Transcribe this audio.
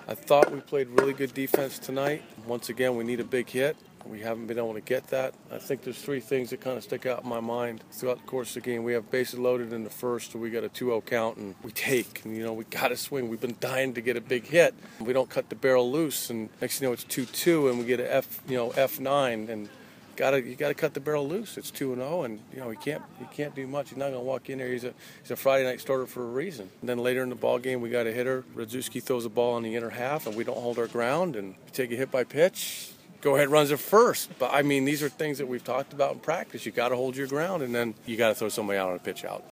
I thought we played really good defense tonight. Once again, we need a big hit. We haven't been able to get that. I think there's three things that kind of stick out in my mind throughout the course of the game. We have bases loaded in the first, so we got a 2-0 count, and we take. And, we got to swing. We've been dying to get a big hit. We don't cut the barrel loose, and next thing you know, it's 2-2, and we get a F9, and you got to cut the barrel loose. It's 2-0, and he can't do much. He's not going to walk in there. He's a Friday night starter for a reason. And then later in the ball game, we got a hitter. Radzewski throws a ball in the inner half, and we don't hold our ground, and we take a hit by pitch. Go ahead, runs it first. But these are things that we've talked about in practice. You got to hold your ground, and then you got to throw somebody out on a pitch out.